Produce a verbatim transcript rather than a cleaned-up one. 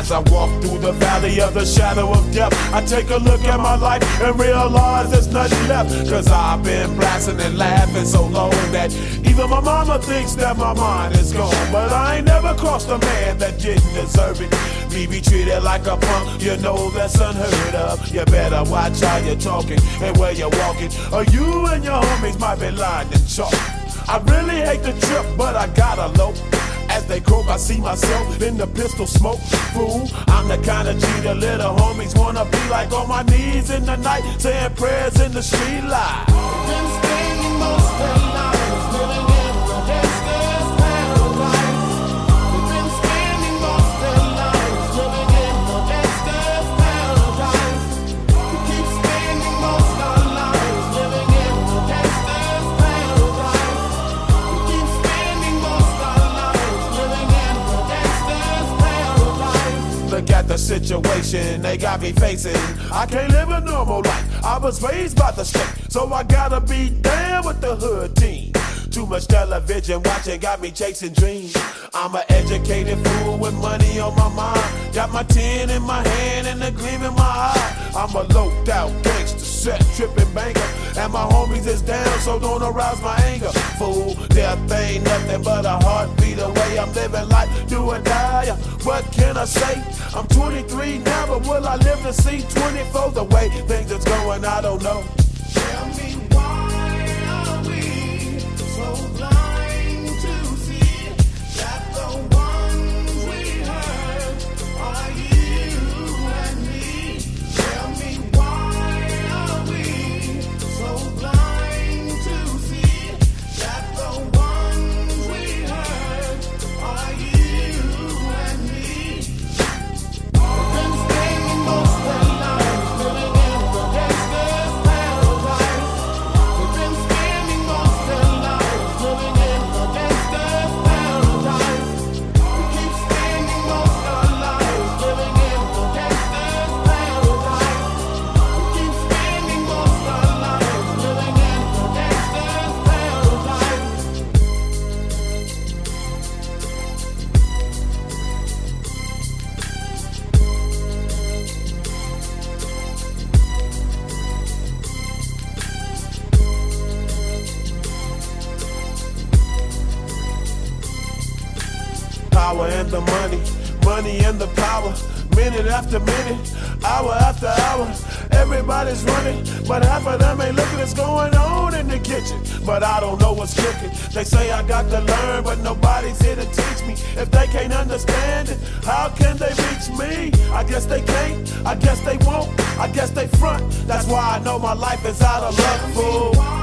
As I walk through the valley of the shadow of death, I take a look at my life and realize there's nothing left. Cause I've been blasting and laughing so long that even my mama thinks that my mind is gone. But I ain't never crossed a man that didn't deserve it. Me be treated like a punk, you know that's unheard of. You better watch how you're talking and where you're walking, or you and your homies might be lined in chalk. I really hate the trip, but I gotta low. As they croak, I see myself in the pistol smoke. Fool, I'm the kind of G the little homies wanna be like, on my knees in the night, saying prayers in the street light. Been spending most their lives living in the gangster's paradise. We've been spending most their lives living in the gangster's paradise. We keep spending most our lives living in the gangster's paradise. We keep spending most our lives living in the gangster's paradise. Look at the situation they got me facing. I can't live a normal life. I was raised by the state, so I gotta be down with the hood team. Too much television watching got me chasing dreams. I'm an educated fool with money on my mind. Got my tin in my hand and a gleam in my eye. I'm a loped out gangster, set tripping banker, and my homies is down, so don't arouse my anger. Fool, death ain't nothing but a heartbeat away. I'm living life, do or die. What can I say? I'm twenty-three now, but will I live to see twenty-four? The way things is going, I don't know. Tell me, why are we so blind to see that the ones we hurt are you and me? Tell me, why are we so blind to see that the ones we hurt are you and me? We've been spending most their lives living in the gangster's paradise. We've been spending most their lives living in the gangster's paradise. We keep spending most our lives living in the gangster's paradise. We keep spending most our lives living in the gangster's paradise. Power and the money, money and the power. Minute after minute, hour after hour, everybody's running, but half of them ain't looking what's going on in the kitchen. But I don't know what's cooking. They say I got to learn, but nobody's here to teach me. If they can't understand it, how can they reach me? I guess they can't, I guess they won't, I guess they front. That's why I know my life is out of luck, fool.